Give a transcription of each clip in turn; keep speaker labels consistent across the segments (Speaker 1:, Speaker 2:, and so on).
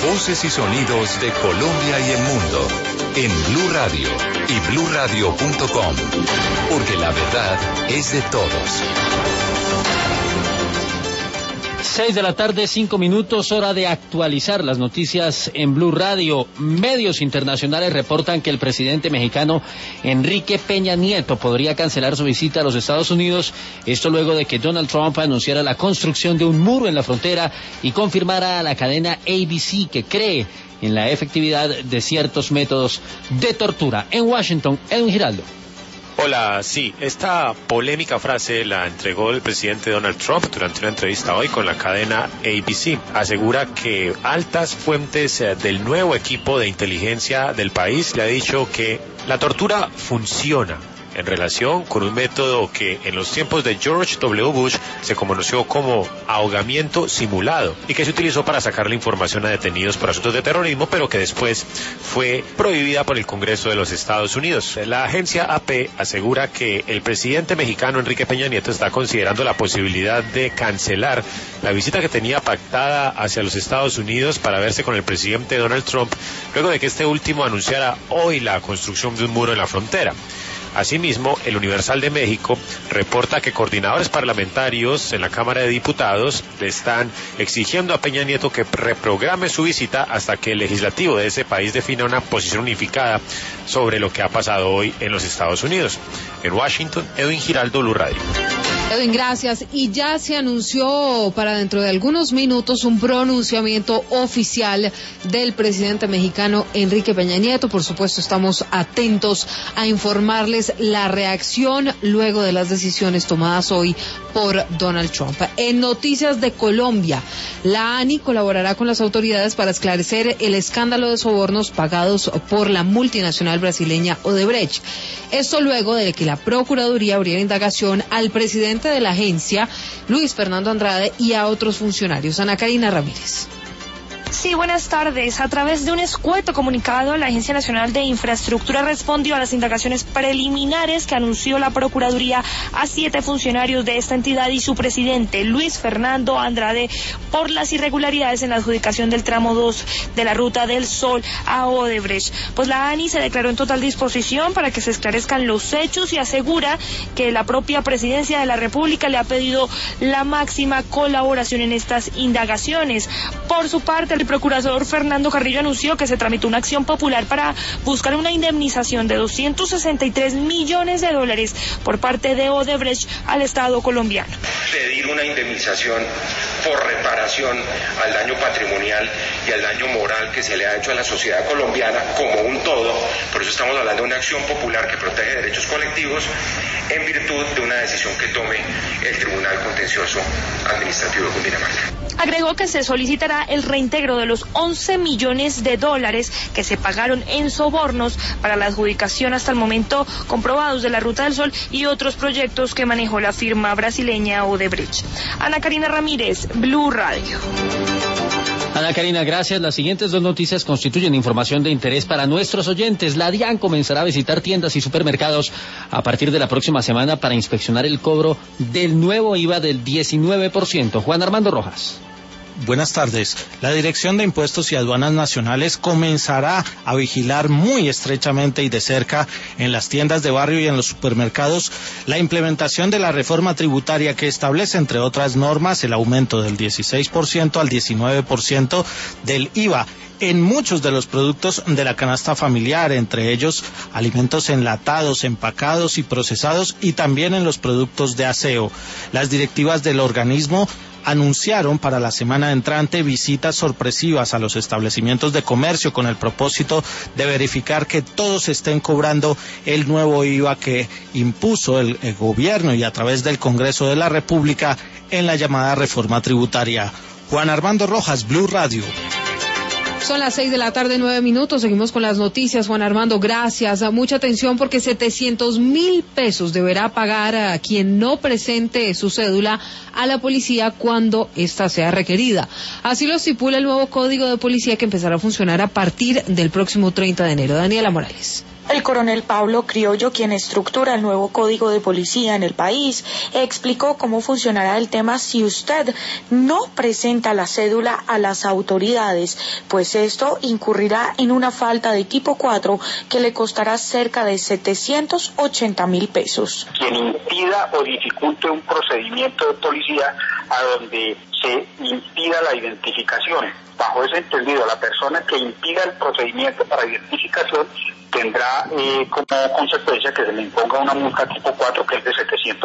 Speaker 1: Voces y sonidos de Colombia y el mundo en Blue Radio y bluradio.com, porque la verdad es de todos.
Speaker 2: 6:05 PM, hora de actualizar las noticias en Blue Radio. Medios internacionales reportan que el presidente mexicano Enrique Peña Nieto podría cancelar su visita a los Estados Unidos, esto luego de que Donald Trump anunciara la construcción de un muro en la frontera y confirmara a la cadena ABC que cree en la efectividad de ciertos métodos de tortura. En Washington, Edwin Giraldo.
Speaker 3: Hola, sí, esta polémica frase la entregó el presidente Donald Trump durante una entrevista hoy con la cadena ABC. Asegura que altas fuentes del nuevo equipo de inteligencia del país le ha dicho que la tortura funciona en relación con un método que en los tiempos de George W. Bush se conoció como ahogamiento simulado y que se utilizó para sacar la información a detenidos por asuntos de terrorismo, pero que después fue prohibida por el Congreso de los Estados Unidos. La agencia AP asegura que el presidente mexicano Enrique Peña Nieto está considerando la posibilidad de cancelar la visita que tenía pactada hacia los Estados Unidos para verse con el presidente Donald Trump, luego de que este último anunciara hoy la construcción de un muro en la frontera. Asimismo, el Universal de México reporta que coordinadores parlamentarios en la Cámara de Diputados le están exigiendo a Peña Nieto que reprograme su visita hasta que el legislativo de ese país defina una posición unificada sobre lo que ha pasado hoy en los Estados Unidos. En Washington, Edwin Giraldo, Blue Radio.
Speaker 4: Edwin, gracias. Y ya se anunció para dentro de algunos minutos un pronunciamiento oficial del presidente mexicano Enrique Peña Nieto. Por supuesto, estamos atentos a informarles la reacción luego de las decisiones tomadas hoy por Donald Trump. En noticias de Colombia, la ANI colaborará con las autoridades para esclarecer el escándalo de sobornos pagados por la multinacional brasileña Odebrecht. Esto luego de que la Procuraduría abriera indagación al presidente de la agencia, Luis Fernando Andrade, y a otros funcionarios. Ana Karina Ramírez.
Speaker 5: Sí, buenas tardes. A través de un escueto comunicado, la Agencia Nacional de Infraestructura respondió a las indagaciones preliminares que anunció la Procuraduría a 7 funcionarios de esta entidad y su presidente, Luis Fernando Andrade, por las irregularidades en la adjudicación del tramo 2 de la Ruta del Sol a Odebrecht. Pues la ANI se declaró en total disposición para que se esclarezcan los hechos y asegura que la propia Presidencia de la República le ha pedido la máxima colaboración en estas indagaciones. Por su parte, el procurador Fernando Carrillo anunció que se tramitó una acción popular para buscar una indemnización de $263 millones por parte de Odebrecht al Estado colombiano.
Speaker 6: Pedir una indemnización por reparación al daño patrimonial y al daño moral que se le ha hecho a la sociedad colombiana como un todo. Por eso estamos hablando de una acción popular que protege derechos colectivos en virtud de una decisión que tome el Tribunal Contencioso Administrativo de Cundinamarca.
Speaker 5: Agregó que se solicitará el reintegro de los $11 millones que se pagaron en sobornos para la adjudicación hasta el momento comprobados de la Ruta del Sol y otros proyectos que manejó la firma brasileña Odebrecht. Ana Karina Ramírez, Blue Radio.
Speaker 2: Ana Karina, gracias. Las siguientes dos noticias constituyen información de interés para nuestros oyentes. La DIAN comenzará a visitar tiendas y supermercados a partir de la próxima semana para inspeccionar el cobro del nuevo IVA del 19%. Juan Armando Rojas.
Speaker 7: Buenas tardes. La Dirección de Impuestos y Aduanas Nacionales comenzará a vigilar muy estrechamente y de cerca en las tiendas de barrio y en los supermercados la implementación de la reforma tributaria que establece, entre otras normas, el aumento del 16% al 19% del IVA en muchos de los productos de la canasta familiar, entre ellos alimentos enlatados, empacados y procesados, y también en los productos de aseo. Las directivas del organismo anunciaron para la semana entrante visitas sorpresivas a los establecimientos de comercio con el propósito de verificar que todos estén cobrando el nuevo IVA que impuso el gobierno y a través del Congreso de la República en la llamada reforma tributaria. Juan Armando Rojas, Blue Radio.
Speaker 4: Son las 6:09 PM. Seguimos con las noticias. Juan Armando, gracias. Mucha atención porque 700.000 pesos deberá pagar a quien no presente su cédula a la policía cuando ésta sea requerida. Así lo estipula el nuevo Código de Policía que empezará a funcionar a partir del próximo 30 de enero. Daniela Morales.
Speaker 8: El coronel Pablo Criollo, quien estructura el nuevo código de policía en el país, explicó cómo funcionará el tema si usted no presenta la cédula a las autoridades, pues esto incurrirá en una falta de tipo 4 que le costará cerca de 780.000 pesos.
Speaker 9: Quien impida o dificulte un procedimiento de policía a donde se impida la identificación. Bajo ese entendido, la persona que impida el procedimiento para identificación tendrá como consecuencia que se le imponga una multa tipo 4 que es de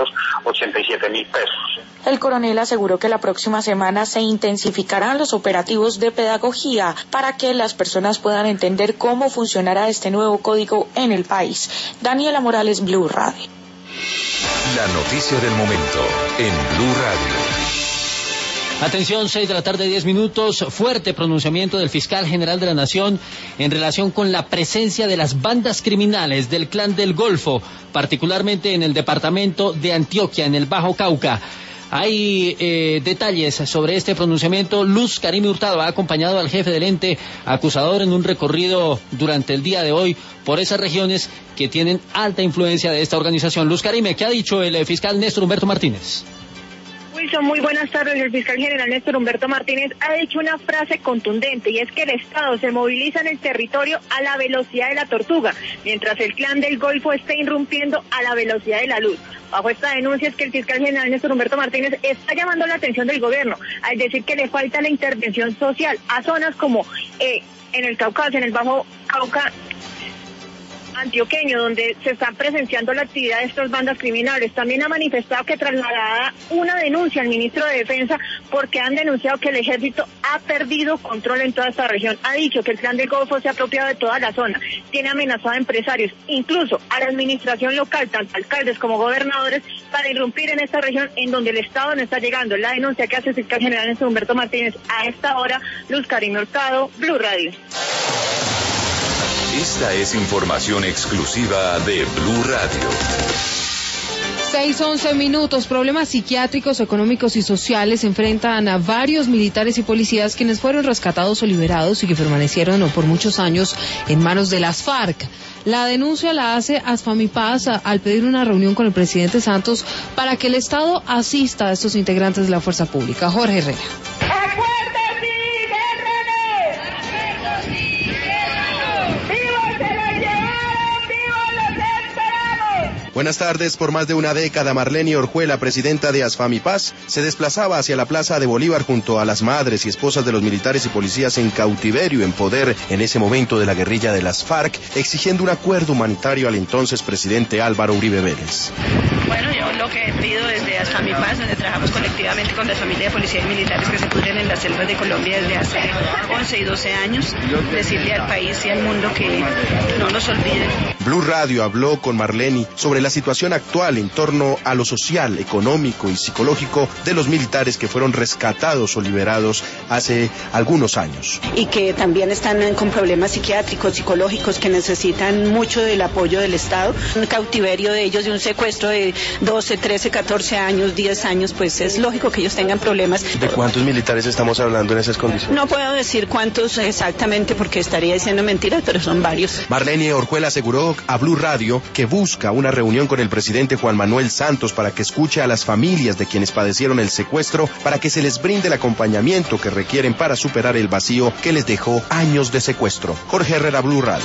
Speaker 9: 787.000 pesos.
Speaker 8: El coronel aseguró que la próxima semana se intensificarán los operativos de pedagogía para que las personas puedan entender cómo funcionará este nuevo código en el país. Daniela Morales, Blue Radio.
Speaker 1: La noticia del momento en Blue Radio.
Speaker 2: Atención, 6 de la tarde, 10 minutos. Fuerte pronunciamiento del fiscal general de la Nación en relación con la presencia de las bandas criminales del Clan del Golfo, particularmente en el departamento de Antioquia, en el Bajo Cauca. Hay detalles sobre este pronunciamiento. Luz Karime Hurtado ha acompañado al jefe del ente acusador en un recorrido durante el día de hoy por esas regiones que tienen alta influencia de esta organización. Luz Karime, ¿qué ha dicho el fiscal Néstor Humberto Martínez?
Speaker 10: Wilson, muy buenas tardes. El fiscal general Néstor Humberto Martínez ha dicho una frase contundente, y es que el Estado se moviliza en el territorio a la velocidad de la tortuga, mientras el Clan del Golfo está irrumpiendo a la velocidad de la luz. Bajo esta denuncia es que el fiscal general Néstor Humberto Martínez está llamando la atención del gobierno al decir que le falta la intervención social a zonas como en el Cáucaso, en el Bajo Cauca antioqueño, donde se están presenciando la actividad de estas bandas criminales. También ha manifestado que trasladará una denuncia al ministro de Defensa porque han denunciado que el ejército ha perdido control en toda esta región. Ha dicho que el Clan del Golfo se ha apropiado de toda la zona, tiene amenazado a empresarios, incluso a la administración local, tanto alcaldes como gobernadores, para irrumpir en esta región en donde el Estado no está llegando. La denuncia que hace el fiscal general Néstor Humberto Martínez a esta hora. Luz Karime Hurtado, Blue Radio.
Speaker 1: Esta es información exclusiva de Blue Radio.
Speaker 4: 6:11 minutos. Problemas psiquiátricos, económicos y sociales enfrentan a varios militares y policías quienes fueron rescatados o liberados y que permanecieron por muchos años en manos de las FARC. La denuncia la hace ASFAMIPAS al pedir una reunión con el presidente Santos para que el Estado asista a estos integrantes de la fuerza pública. Jorge Herrera.
Speaker 11: Buenas tardes. Por más de una década, Marlene Orjuela, presidenta de ASFAMIPAS, se desplazaba hacia la Plaza de Bolívar junto a las madres y esposas de los militares y policías en cautiverio en poder en ese momento de la guerrilla de las FARC, exigiendo un acuerdo humanitario al entonces presidente Álvaro Uribe Vélez.
Speaker 12: Bueno, yo lo que pido desde ASFAMIPAS, donde trabajamos colectivamente con las familias de policías y militares que se pudren en las selvas de Colombia desde hace 11 y 12 años, decirle al país y al mundo que no nos olviden.
Speaker 11: Blue Radio habló con Marlene sobre la situación actual en torno a lo social, económico y psicológico de los militares que fueron rescatados o liberados hace algunos años.
Speaker 13: Y que también están con problemas psiquiátricos, psicológicos, que necesitan mucho del apoyo del Estado. Un cautiverio de ellos, de un secuestro de 12, 13, 14 años, 10 años, pues es lógico que ellos tengan problemas.
Speaker 11: ¿De cuántos militares estamos hablando en esas condiciones?
Speaker 13: No puedo decir cuántos exactamente porque estaría diciendo mentiras, pero son varios.
Speaker 11: Marlene Orjuela aseguró a Blue Radio que busca una reunión con el presidente Juan Manuel Santos para que escuche a las familias de quienes padecieron el secuestro, para que se les brinde el acompañamiento que requieren para superar el vacío que les dejó años de secuestro. Jorge Herrera, Blue Radio.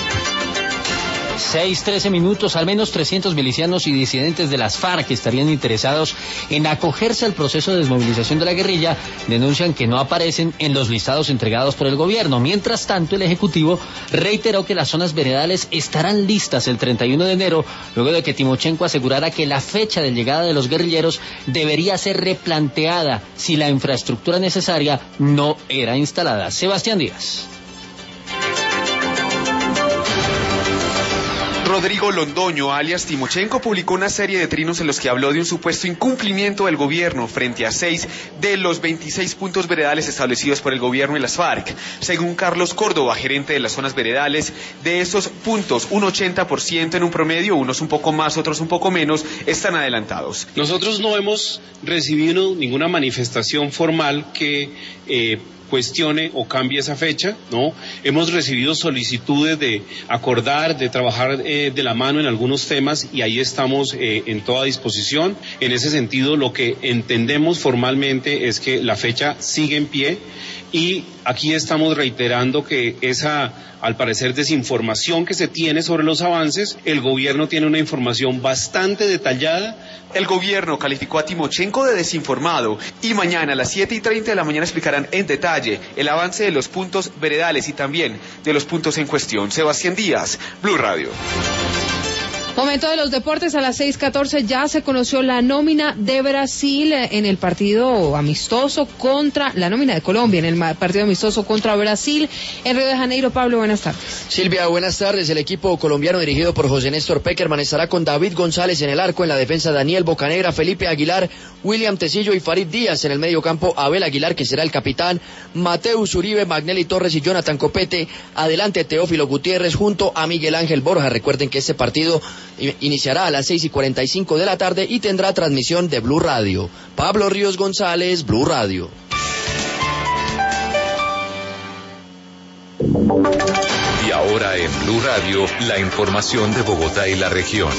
Speaker 2: 6:13 minutos. Al menos 300 milicianos y disidentes de las FARC estarían interesados en acogerse al proceso de desmovilización de la guerrilla. Denuncian que no aparecen en los listados entregados por el gobierno. Mientras tanto, el Ejecutivo reiteró que las zonas veredales estarán listas el 31 de enero, luego de que Timochenko asegurara que la fecha de llegada de los guerrilleros debería ser replanteada si la infraestructura necesaria no era instalada. Sebastián Díaz.
Speaker 14: Rodrigo Londoño, alias Timochenko, publicó una serie de trinos en los que habló de un supuesto incumplimiento del gobierno frente a 6 de los 26 puntos veredales establecidos por el gobierno y las FARC. Según Carlos Córdoba, gerente de las zonas veredales, de esos puntos, un 80% en un promedio, unos un poco más, otros un poco menos, están adelantados.
Speaker 15: Nosotros no hemos recibido ninguna manifestación formal que cuestione o cambie esa fecha, ¿no? Hemos recibido solicitudes de acordar, de trabajar de la mano en algunos temas y ahí estamos en toda disposición. En ese sentido, lo que entendemos formalmente es que la fecha sigue en pie y aquí estamos reiterando que esa, al parecer, desinformación que se tiene sobre los avances, el gobierno tiene una información bastante detallada.
Speaker 14: El gobierno calificó a Timochenko de desinformado y mañana a las 7:30 de la mañana explicarán en detalle el avance de los puntos veredales y también de los puntos en cuestión. Sebastián Díaz, Blue Radio.
Speaker 4: Momento de los deportes, a las 6:14 ya se conoció la nómina de Brasil en el partido amistoso contra, la nómina de Colombia en el partido amistoso contra Brasil en Río de Janeiro. Pablo, buenas tardes.
Speaker 16: Silvia, buenas tardes. El equipo colombiano dirigido por José Néstor Peckerman estará con David González en el arco, en la defensa Daniel Bocanegra, Felipe Aguilar, William Tecillo y Farid Díaz. En el medio campo Abel Aguilar, que será el capitán, Mateus Uribe, Magnelli Torres y Jonathan Copete. Adelante Teófilo Gutiérrez junto a Miguel Ángel Borja. Recuerden que este partido iniciará a las 6:45 de la tarde y tendrá transmisión de Blue Radio. Pablo Ríos González, Blue Radio.
Speaker 1: Y ahora en Blue Radio, la información de Bogotá y la región.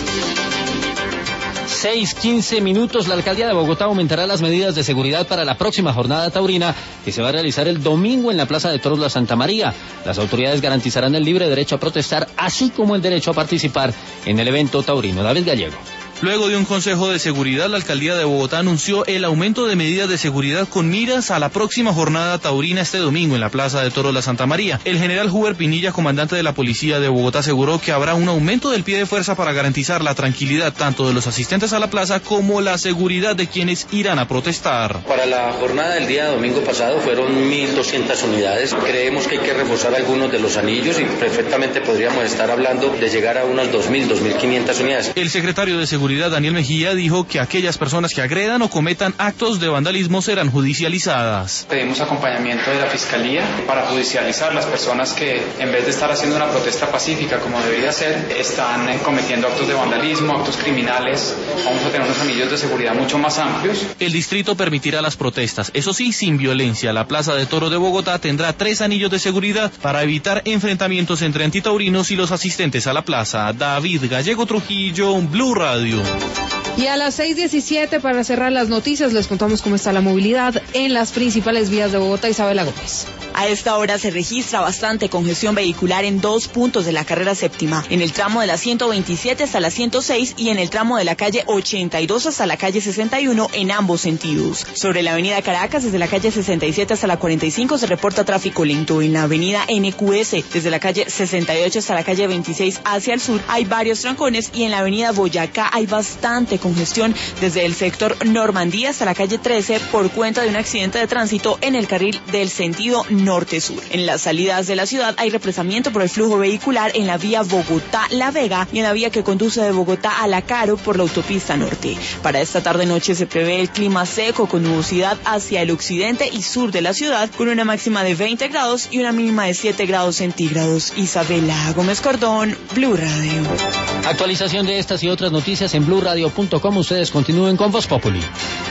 Speaker 2: 6:15 minutos. La alcaldía de Bogotá aumentará las medidas de seguridad para la próxima jornada taurina que se va a realizar el domingo en la Plaza de Toros La Santa María. Las autoridades garantizarán el libre derecho a protestar, así como el derecho a participar en el evento taurino. David Gallego.
Speaker 7: Luego de un consejo de seguridad, la alcaldía de Bogotá anunció el aumento de medidas de seguridad con miras a la próxima jornada taurina este domingo en la Plaza de Toros La Santa María. El general Huber Pinilla, comandante de la policía de Bogotá, aseguró que habrá un aumento del pie de fuerza para garantizar la tranquilidad tanto de los asistentes a la plaza como la seguridad de quienes irán a protestar.
Speaker 17: Para la jornada del día domingo pasado fueron 1.200 unidades. Creemos que hay que reforzar algunos de los anillos y perfectamente podríamos estar hablando de llegar a unas 2.000, 2.500 unidades.
Speaker 7: El secretario de Seguridad, Daniel Mejía, dijo que aquellas personas que agredan o cometan actos de vandalismo serán judicializadas.
Speaker 18: Pedimos acompañamiento de la Fiscalía para judicializar las personas que, en vez de estar haciendo una protesta pacífica como debería ser, están cometiendo actos de vandalismo, actos criminales. Vamos a tener unos anillos de seguridad mucho más amplios.
Speaker 7: El distrito permitirá las protestas, eso sí, sin violencia. La Plaza de Toros de Bogotá tendrá 3 anillos de seguridad para evitar enfrentamientos entre antitaurinos y los asistentes a la plaza. David Gallego Trujillo, Blue Radio.
Speaker 4: Y a las 6:17, para cerrar las noticias, les contamos cómo está la movilidad en las principales vías de Bogotá. Isabela Gómez.
Speaker 19: A esta hora se registra bastante congestión vehicular en 2 puntos de la carrera séptima, en el tramo de la 127 hasta la 106 y en el tramo de la calle 82 hasta la calle 61 en ambos sentidos. Sobre la avenida Caracas, desde la calle 67 hasta la 45 se reporta tráfico lento. En la avenida NQS, desde la calle 68 hasta la calle 26 hacia el sur, hay varios trancones y en la avenida Boyacá hay bastante congestión desde el sector Normandía hasta la calle 13 por cuenta de un accidente de tránsito en el carril del sentido norte-sur. En las salidas de la ciudad hay represamiento por el flujo vehicular en la vía Bogotá-La Vega y en la vía que conduce de Bogotá a La Caro por la autopista norte. Para esta tarde-noche se prevé el clima seco con nubosidad hacia el occidente y sur de la ciudad con una máxima de 20 grados y una mínima de 7 grados centígrados. Isabela Gómez Cordón, Blue Radio.
Speaker 2: Actualización de estas y otras noticias en BlueRadio.com. Ustedes continúen con Voz Populi.